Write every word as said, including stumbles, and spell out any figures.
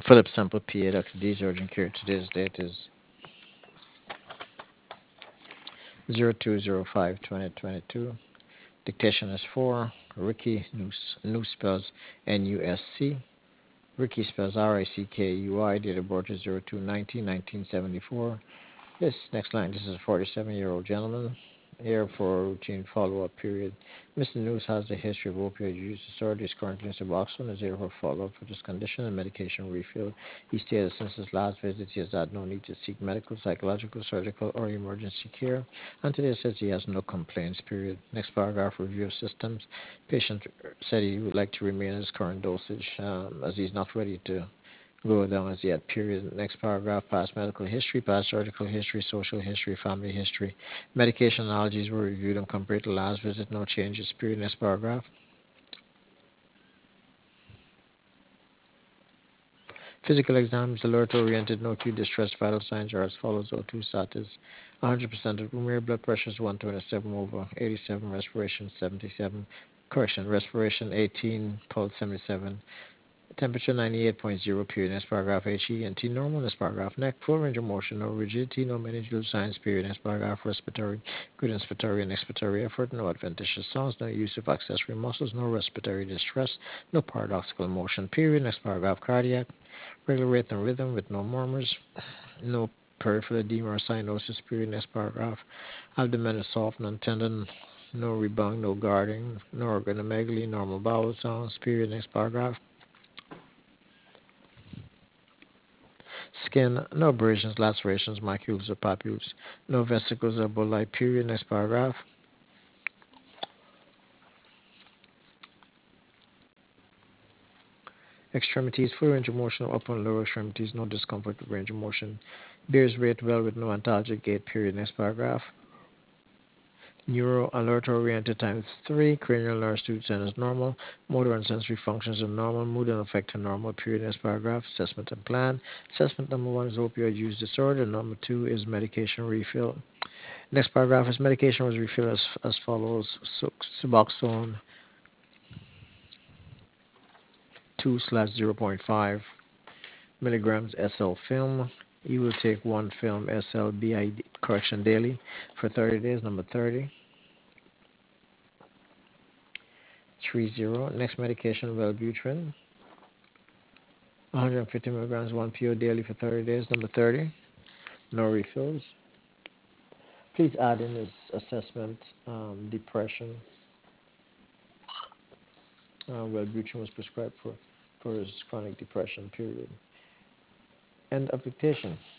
Philip Sample P A, Doctor D's urgent care. Today's date is zero two zero five twenty twenty-two. Dictation is for Ricky Nus. Nus spells N U S C. Ricky spells R I C K U I. Date of birth is zero two nineteen nineteen seventy-four. This next line, this is a forty-seven-year-old gentleman here for a routine follow-up period. Mister News has a history of opioid use disorder. Is currently in Suboxone. Is here for follow-up for this condition and medication refill. He stated since his last visit he has had no need to seek medical, psychological, surgical, or emergency care. And today says he has no complaints, period. Next paragraph, review of systems. Patient said he would like to remain at his current dosage um, as he's not ready to go down as yet, period. Next paragraph, past medical history, past surgical history, social history, family history. Medication allergies were reviewed and compared to last visit, no changes, period. Next paragraph. Physical exam is alert oriented, no acute distress, vital signs are as follows: O two status, one hundred percent of room air, blood pressure is one twenty-seven over eighty-seven, respiration seventy-seven, correction, respiration eighteen, pulse seventy-seven, temperature ninety-eight point zero, period. Next paragraph, H E N T normal. Next paragraph, neck, full range of motion, no rigidity, no meningeal signs, period. Next paragraph, respiratory, good inspiratory and expiratory effort, no adventitious sounds, no use of accessory muscles, no respiratory distress, no paradoxical motion, period. Next paragraph, cardiac, regular rate and rhythm with no murmurs, no peripheral edema or cyanosis, period. Next paragraph, abdomen is soft, non-tendon, no rebound, no guarding, no organomegaly, normal bowel sounds, period. Next paragraph. Skin, no abrasions, lacerations, macules, or papules, no vesicles or bulli, period. Next paragraph. Extremities, full range of motion, upper and lower extremities, no discomfort with range of motion. Bears rate well with no antalgic gait, period. Next paragraph. Neuro alert oriented times three, cranial nerve two ten is normal, motor and sensory functions are normal, mood and affect are normal, period. Next paragraph. Assessment and plan. Assessment number one is opioid use disorder, number two is medication refill. Next paragraph is medication was refilled as, as follows: so, Suboxone two slash zero point five milligrams S L film. You will take one film S L B I D correction daily for thirty days. Number thirty. Three zero. Next medication, Wellbutrin, one hundred fifty milligrams one P O daily for thirty days. Number thirty. No refills. Please add in this assessment um, depression. Uh, Wellbutrin was prescribed for for his chronic depression. Period. End of dictation.